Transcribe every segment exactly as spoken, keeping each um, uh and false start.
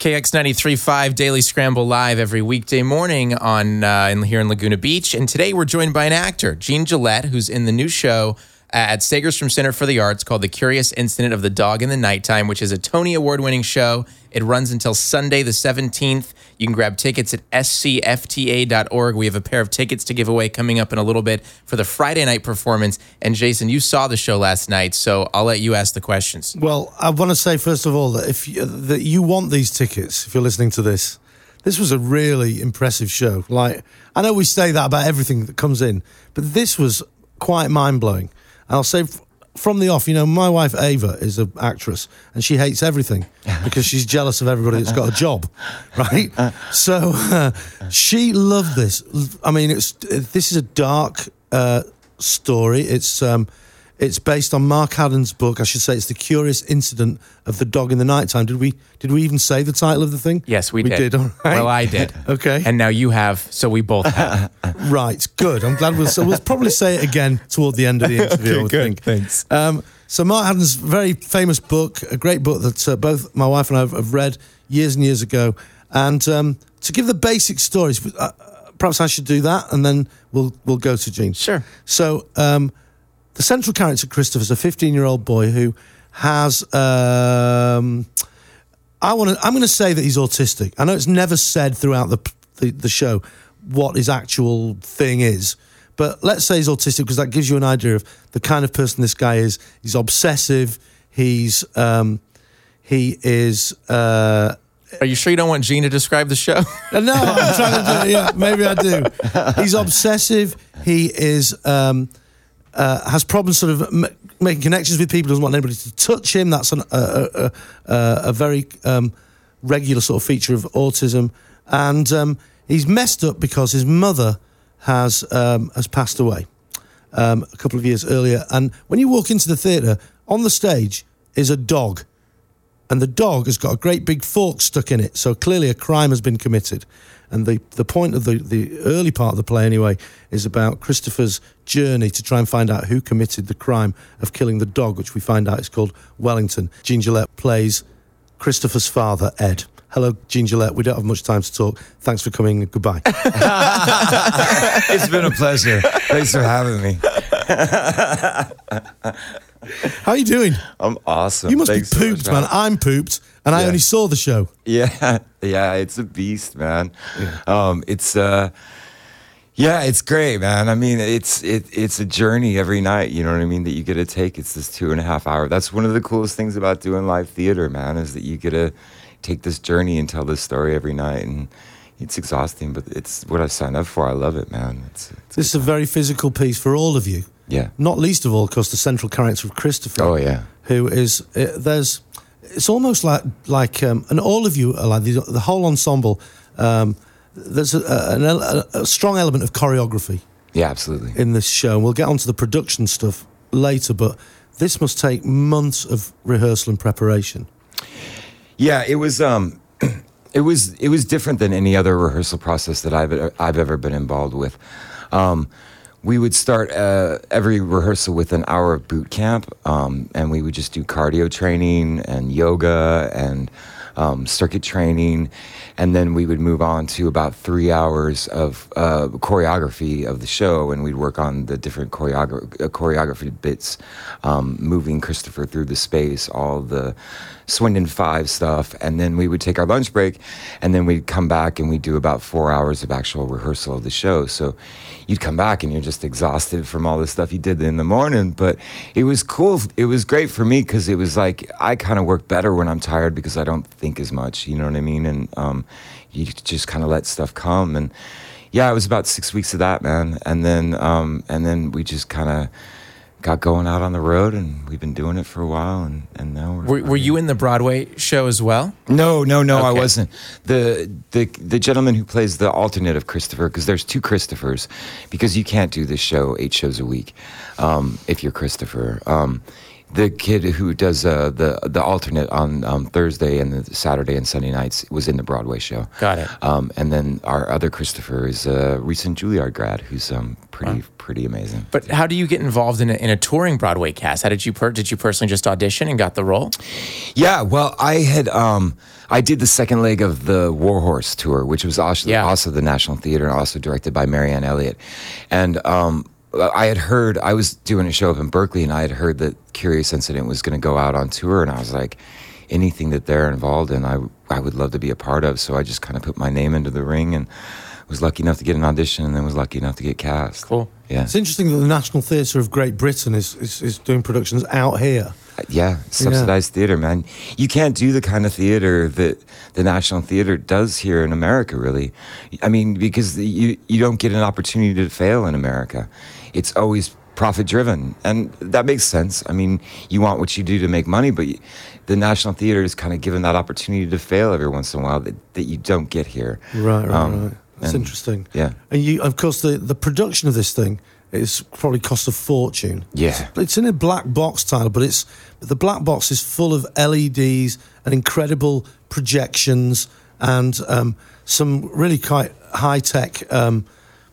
K X ninety-three point five Daily Scramble live every weekday morning on uh, in, here in Laguna Beach. And today we're joined by an actor, Gene Gillette, who's in the new show at Segerstrom Center for the Arts called The Curious Incident of the Dog in the Nighttime, which is a Tony Award-winning show. It runs until Sunday the seventeenth. You can grab tickets at s c f t a dot org. We have a pair of tickets to give away coming up in a little bit for the Friday night performance. And Jason, you saw the show last night, so I'll let you ask the questions. Well, I want to say, first of all, that if you, that you want these tickets, if you're listening to this, this was a really impressive show. Like, I know we say that about everything that comes in, but this was quite mind-blowing. And I'll say f- from the off, you know, my wife Ava is an actress and she hates everything because she's jealous of everybody that's got a job, right? So uh, she loved this. I mean, it's this is a dark uh, story. It's um, it's based on Mark Haddon's book. I should say it's The Curious Incident of the Dog in the Nighttime. Did we did we even say the title of the thing? Yes, we, we did. We did, all right. Well, I did. Okay. And now you have, so we both have. Right, good. I'm glad we'll, so we'll probably say it again toward the end of the interview. Okay, I would good. think. Thanks. Um, so Mark Haddon's very famous book, a great book that uh, both my wife and I have, have read years and years ago. And um, to give the basic stories, uh, perhaps I should do that, and then we'll we'll go to Gene. Sure. So um, the central character, Christopher, is a fifteen-year-old boy who has... Um, I want to. I'm going to say that he's autistic. I know it's never said throughout the, the the show what his actual thing is, but let's say he's autistic because that gives you an idea of the kind of person this guy is. He's obsessive. He's um, he is. Uh, Are you sure you don't want Gene to describe the show? no, I'm trying to do it. Yeah, maybe I do. He's obsessive. He is um, uh, has problems sort of m- making connections with people. Doesn't want anybody to touch him. That's an, uh, uh, uh, a very um, regular sort of feature of autism. And um, he's messed up because his mother has um, has passed away um, a couple of years earlier. And when you walk into the theatre, on the stage is a dog. And the dog has got a great big fork stuck in it. So clearly a crime has been committed. And the, the point of the, the early part of the play, anyway, is about Christopher's journey to try and find out who committed the crime of killing the dog, which we find out is called Wellington. Gene Gillette plays Christopher's father, Ed. Hello, Gene Gillette. We don't have much time to talk. Thanks for coming. Goodbye. It's been a pleasure. Thanks for having me. How are you doing? I'm awesome. You must Thanks be pooped, so man. much, I'm pooped, and I Yeah. only saw the show. Yeah, yeah, it's a beast, man. Yeah. Um, it's uh, yeah, it's great, man. I mean, it's it it's a journey every night. You know what I mean? That you get to take. It's this two and a half hour. That's one of the coolest things about doing live theater, man. Is that you get to take this journey and tell this story every night, and it's exhausting, but it's what I signed up for. I love it, man. It's, it's This is a very physical piece for all of you. Yeah. Not least of all, of course, the central character of Christopher. Oh, yeah. Who is, uh, there's, it's almost like, like um, and all of you are like, the, the whole ensemble, um, there's a, a, a, a strong element of choreography. Yeah, absolutely. In this show. And we'll get onto the production stuff later, but this must take months of rehearsal and preparation. Yeah, it was, um, it was, it was different than any other rehearsal process that I've, I've ever been involved with. Um, We would start uh, every rehearsal with an hour of boot camp, um, and we would just do cardio training and yoga and um, circuit training, and then we would move on to about three hours of uh, choreography of the show, and we'd work on the different choreogra- uh, choreography bits, um, moving Christopher through the space, all the Swindon Five stuff, and then we would take our lunch break, and then we'd come back and we'd do about four hours of actual rehearsal of the show. So you'd come back and you're just exhausted from all the stuff you did in the morning, but it was cool. It was great for me because it was like I kind of work better when I'm tired because I don't think as much, you know what I mean? And um, you just kind of let stuff come. And yeah, it was about six weeks of that, man. And then um, and then we just kind of got going out on the road, and we've been doing it for a while, and, and now we're... Were, were you in the Broadway show as well? No, no, no, Okay. I wasn't. The, the the gentleman who plays the alternate of Christopher, because there's two Christophers, because you can't do this show eight shows a week um, if you're Christopher. Um, the kid who does uh, the the alternate on um, Thursday and the Saturday and Sunday nights was in the Broadway show. Got it. Um, and then our other Christopher is a recent Juilliard grad who's um, pretty wow. pretty amazing. But how do you get involved in a, in a touring Broadway cast? How did you per- did you personally just audition and got the role? Yeah, well, I had um, I did the second leg of the Warhorse tour, which was also, yeah. also the National Theater and also directed by Marianne Elliott. And um, I had heard, I was doing a show up in Berkeley, and I had heard that Curious Incident was going to go out on tour, and I was like, anything that they're involved in, I, I would love to be a part of. So I just kind of put my name into the ring and was lucky enough to get an audition, and then was lucky enough to get cast. Cool. Yeah. It's interesting that the National Theatre of Great Britain is, is, is doing productions out here. Yeah, subsidized yeah. theater, man. You can't do the kind of theater that the National Theater does here in America, really. I mean, because you you don't get an opportunity to fail in America. It's always profit-driven, and that makes sense. I mean, you want what you do to make money, but you, the National Theater is kind of given that opportunity to fail every once in a while that, that you don't get here. Right, right, um, right. That's and, interesting. Yeah. And you, of course, the, the production of this thing is probably cost a fortune. Yeah. It's, it's in a black box title, but it's but the black box is full of L E Ds and incredible projections and um, some really quite high tech, um,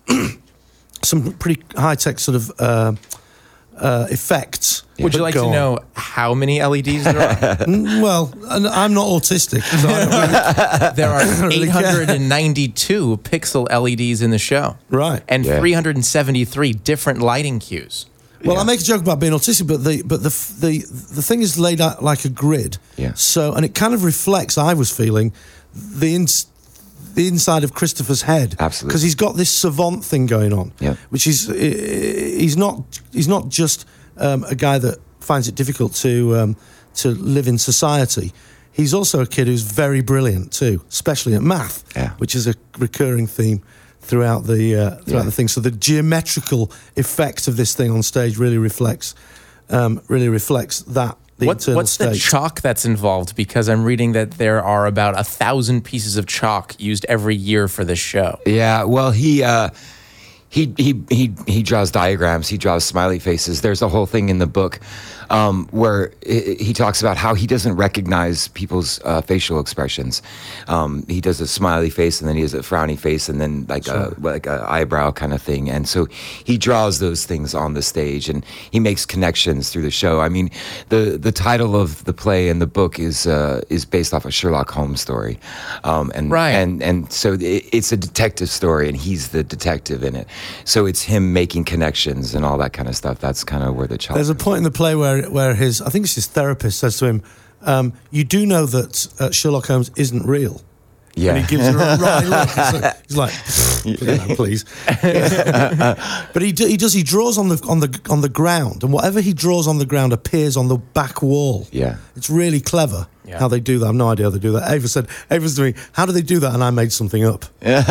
some pretty high tech sort of uh, uh, effects. Would you like to know how many L E Ds there are? Well, I'm not autistic. So I don't really, there are really eight hundred ninety-two pixel L E Ds in the show. Right. And yeah. three hundred seventy-three different lighting cues. Well, yeah. I make a joke about being autistic, but the but the the the thing is laid out like a grid. Yeah. So, and it kind of reflects. I was feeling the ins, the inside of Christopher's head. Absolutely. Because he's got this savant thing going on. Yeah. Which is he's not he's not just um, a guy that finds it difficult to um, to live in society. He's also a kid who's very brilliant too, especially at math, Yeah. which is a recurring theme throughout the uh, throughout Yeah. the thing. So the geometrical effect of this thing on stage really reflects um, really reflects that the What, internal what's state. the chalk that's involved? Because I'm reading that there are about a thousand pieces of chalk used every year for this show. Yeah, well, he uh, he he he he draws diagrams. He draws smiley faces. There's a whole thing in the book um, where it, he talks about how he doesn't recognize people's uh, facial expressions. Um, he does a smiley face, and then he has a frowny face, and then like Sure. a like a eyebrow kind of thing. And so he draws those things on the stage, and he makes connections through the show. I mean, the the title of the play and the book is uh, is based off a Sherlock Holmes story, um, and Right. and and so it, it's a detective story, and he's the detective in it. So it's him making connections and all that kind of stuff. That's kind of where the child. There's a point in the play where where his I think it's his therapist says to him, um, "You do know that uh, Sherlock Holmes isn't real." Yeah. And he gives her a wry look. He's like, he's like "Yeah, please. Yeah. But he do, he does. He draws on the on the on the ground, and whatever he draws on the ground appears on the back wall. Yeah. It's really clever Yeah. how they do that. I have no idea how they do that. Ava said, Ava's to me, "How do they do that?" And I made something up.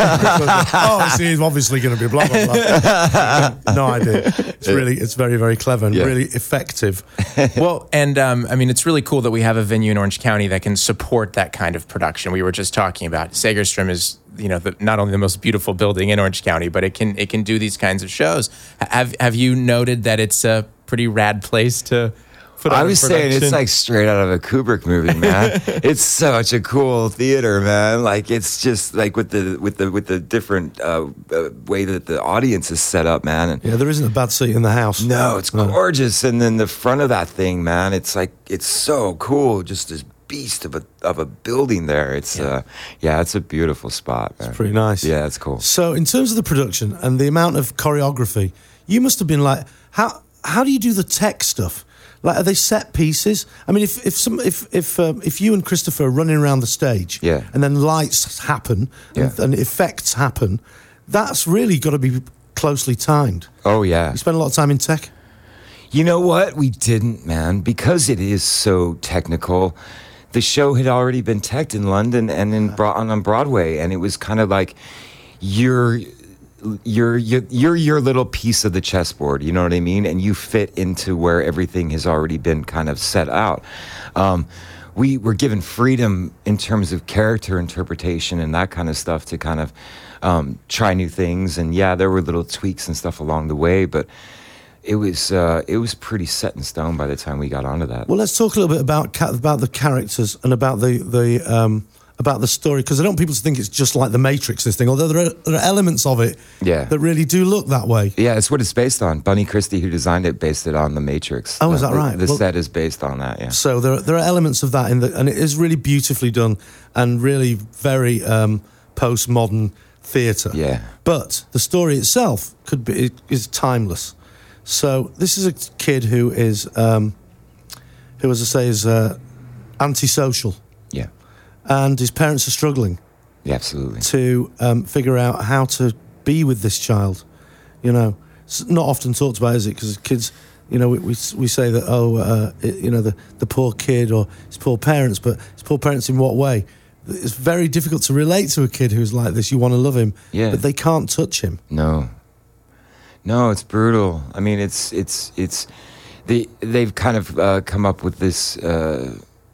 oh, see, he's obviously going to be blah blah blah. No idea. It's really, it's very very clever and Yeah. really effective. Well, and um, I mean, it's really cool that we have a venue in Orange County that can support that kind of production. We were just talking about Segerstrom is, you know, the, not only the most beautiful building in Orange County, but it can it can do these kinds of shows. Have Have you noted that it's a pretty rad place to put on I a was saying it's production? like straight out of a Kubrick movie, man. It's such a cool theater, man. Like it's just like with the with the with the different uh, uh, way that the audience is set up, man. And Yeah, there isn't a bad seat in the house. no, it's gorgeous. And then the front of that thing, man, it's like it's so cool. Just this beast of a of a building there. It's yeah, uh, yeah it's a beautiful spot, man. It's pretty nice. Yeah, it's cool. So, in terms of the production and the amount of choreography, you must have been like, how how do you do the tech stuff? Like, are they set pieces? I mean, if if some if if um, if you and Christopher are running around the stage, Yeah. and then lights happen and, Yeah. and effects happen, that's really got to be closely timed. Oh yeah. You spend a lot of time in tech. You know what? We didn't, man, because it is so technical. The show had already been teched in London and in Bro- on Broadway, and it was kind of like you're you're you're you're your little piece of the chessboard. You know what I mean? And you fit into where everything has already been kind of set out. Um, we were given freedom in terms of character interpretation and that kind of stuff to kind of um, try new things. And yeah, there were little tweaks and stuff along the way, but it was uh, it was pretty set in stone by the time we got onto that. Well, let's talk a little bit about ca- about the characters and about the the um, about the story, because I don't want people to think it's just like The Matrix, this thing. Although there are, there are elements of it Yeah. that really do look that way. Yeah, it's what it's based on. Bunny Christie, who designed it, based it on The Matrix. Oh, is that Uh, right? The Well- set is based on that. Yeah. So there are, there are elements of that in the, and it is really beautifully done and really very um, postmodern theatre. Yeah. But the story itself could be is timeless. So this is a kid who is um, who, as I say, is uh, antisocial, Yeah. and his parents are struggling Yeah. Absolutely. to um, figure out how to be with this child. You know, it's not often talked about, is it? Because kids, you know, we we, we say that oh, uh, it, you know, the the poor kid or his poor parents, but his poor parents in what way? It's very difficult to relate to a kid who's like this. You want to love him, Yeah. but they can't touch him. No. No, it's brutal. I mean, it's it's it's they they've kind of uh, come up with this uh,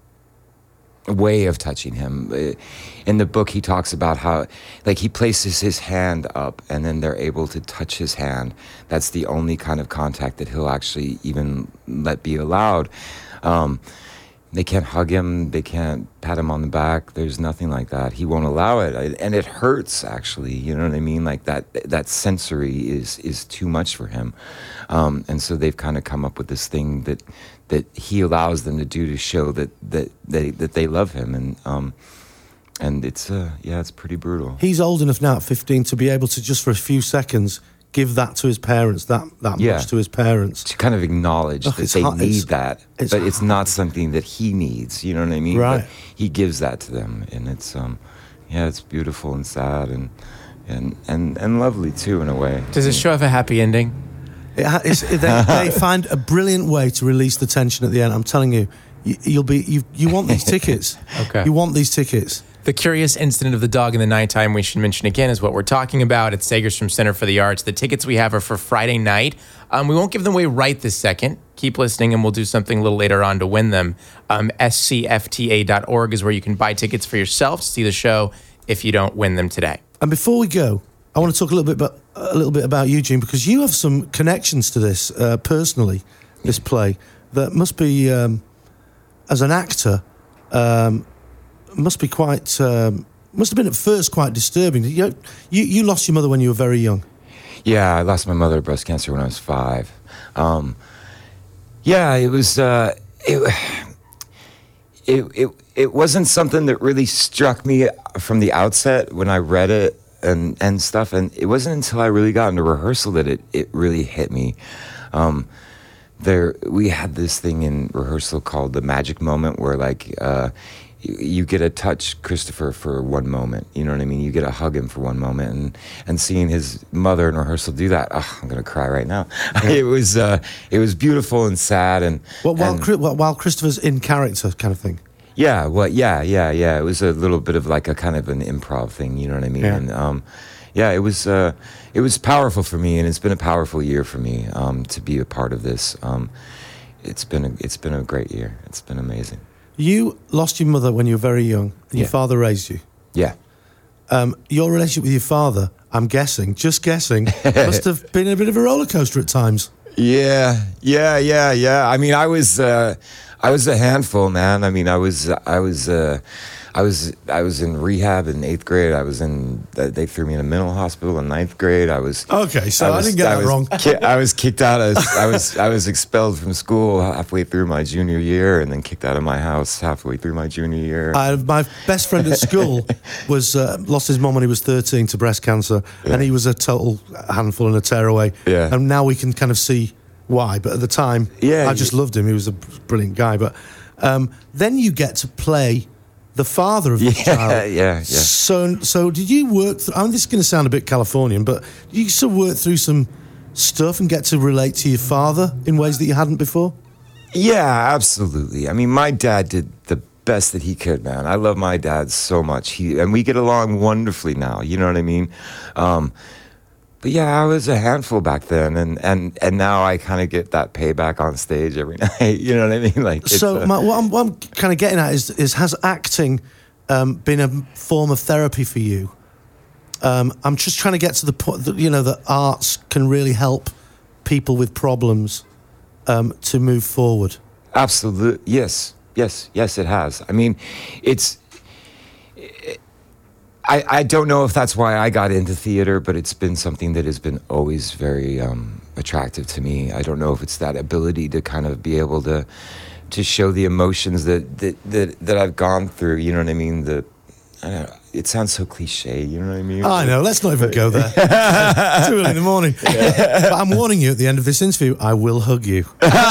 way of touching him. Uh, In the book, he talks about how, like, he places his hand up, and then they're able to touch his hand. That's the only kind of contact that he'll actually even let be allowed. Um, They can't hug him. They can't pat him on the back. There's nothing like that. He won't allow it, I- and it hurts. Actually, you know what I mean. Like that. That sensory is is too much for him, um, and so they've kind of come up with this thing that that he allows them to do to show that that they that they love him, and um, and it's uh, yeah, it's pretty brutal. He's old enough now at fifteen to be able to just for a few seconds give that to his parents, that that Yeah. much to his parents. To kind of acknowledge Ugh, that it's they hard- need it's- that, it's but it's hard. not something that he needs. You know what I mean? Right. But he gives that to them, and it's um, yeah, it's beautiful and sad and and and and lovely too in a way. Does this show have a happy ending? It ha- it's, they, they find a brilliant way to release the tension at the end. I'm telling you, you you'll be you you want these tickets. Okay. You want these tickets. The Curious Incident of the Dog in the Nighttime, we should mention again, is what we're talking about at Segerstrom Center for the Arts. The tickets we have are for Friday night. Um, we won't give them away right this second. Keep listening, and we'll do something a little later on to win them. Um, S C F T A dot org is where you can buy tickets for yourself to see the show if you don't win them today. And before we go, I want to talk a little bit about a little bit about you, Gene, because you have some connections to this uh, personally. This play that must be, um, as an actor, um, must be quite. Um, must have been at first quite disturbing. You, you you lost your mother when you were very young. Yeah, I lost my mother to breast cancer when I was five. Um, yeah, it was. Uh, it, it it it wasn't something that really struck me from the outset when I read it and and stuff. And it wasn't until I really got into rehearsal that it it really hit me. Um, there, we had this thing in rehearsal called the magic moment, where like. Uh, You, you get to touch Christopher for one moment, you know what I mean? You get to hug him for one moment, and, and seeing his mother in rehearsal do that, oh, I'm gonna cry right now. it was uh, it was beautiful and sad, and Well, while and, Chri- while Christopher's in character, kind of thing. yeah, well, yeah, yeah, yeah. It was a little bit of like a kind of an improv thing, you know what I mean? Yeah. And um, yeah, it was uh, it was powerful for me, and it's been a powerful year for me um, to be a part of this. Um, it's been a, it's been a great year. It's been amazing. You lost your mother when you were very young, and your Yeah. father raised you. Yeah. Um, your relationship with your father, I'm guessing, just guessing, must have been a bit of a roller coaster at times. Yeah, yeah, yeah, yeah. I mean, I was, uh, I was a handful, man. I mean, I was, I was, uh, I was, I was in rehab in eighth grade. I was in. They threw me in a mental hospital in ninth grade. I was. Okay, so I, was- didn't get that was wrong. ki- I was kicked out. Of, I was, I was expelled from school halfway through my junior year, and then kicked out of my house halfway through my junior year. I, my best friend at school was uh, lost his mum when he was thirteen to breast cancer, and he was a total handful and a tearaway. Yeah. And now we can kind of see why. But at the time, Yeah, I just you- loved him. He was a brilliant guy. But um, then you get to play the father of the Yeah, child. yeah, yeah. So, so did you work through, I mean, this is going to sound a bit Californian, but did you sort of work through some stuff and get to relate to your father in ways that you hadn't before? Yeah, absolutely. I mean, my dad did the best that he could, man. I love my dad so much. He and we get along wonderfully now. You know what I mean? Um, but yeah, I was a handful back then, and and and now I kind of get that payback on stage every night. You know what I mean? Like, it's, So uh, my, what I'm, what I'm kind of getting at is, is has acting um, been a form of therapy for you? Um, I'm just trying to get to the point that, you know, that arts can really help people with problems um, to move forward. Absolutely. Yes. Yes. Yes, it has. I mean, it's... I, I don't know if that's why I got into theater, but it's been something that has been always very um, attractive to me. I don't know if it's that ability to kind of be able to to show the emotions that that, that, that I've gone through. You know what I mean? The I don't know, it sounds so cliche. You know what I mean? I know. Let's not even go there. Too early in the morning. But I'm warning you. At the end of this interview, I will hug you.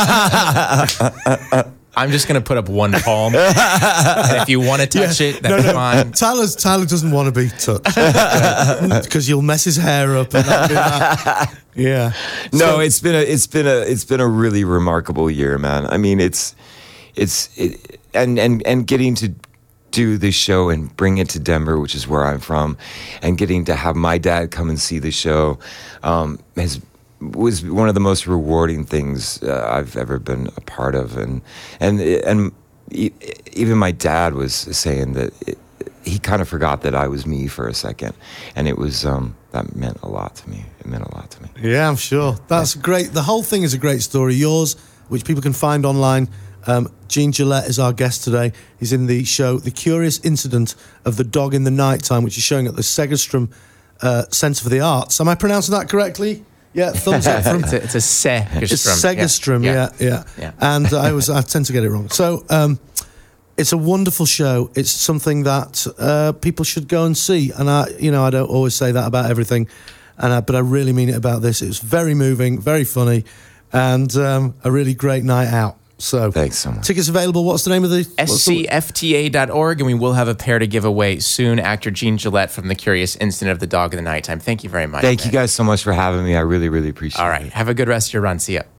I'm just going to put up one palm. And if you want to touch Yeah. it, that's no, no. fine. Tyler's, Tyler doesn't want to be touched because you'll mess his hair up. And that'll be that. Yeah. No, So- it's been a it's been a it's been a really remarkable year, man. I mean, it's it's it, and and and getting to do this show and bring it to Denver, which is where I'm from, and getting to have my dad come and see the show um, has was one of the most rewarding things uh, I've ever been a part of, and and and e- even my dad was saying that it, he kind of forgot that I was me for a second, and it was um, that meant a lot to me. It meant a lot to me. Yeah, I'm sure. That's great. The whole thing is a great story. Yours, which people can find online. Um, Gene Gillette is our guest today. He's in the show The Curious Incident of the Dog in the Nighttime, which is showing at the Segerstrom uh, Centre for the Arts. Am I pronouncing that correctly? Yeah, thumbs up from... It's a, it's a Segerstrom. It's Segerstrom, yeah, yeah. yeah. Yeah. And I was I tend to get it wrong. So um, it's a wonderful show. It's something that uh, people should go and see. And I, you know, I don't always say that about everything, and I, but I really mean it about this. It was very moving, very funny, and um, a really great night out. So Thanks so much. Tickets available. What's the name of the S C F T A dot org, and we will have a pair to give away soon. Actor Gene Gillette from The Curious Incident of the Dog in the Nighttime. Thank you very much. Thank man. you guys so much for having me. I really, really appreciate it. All right. Have a good rest of your run. See ya.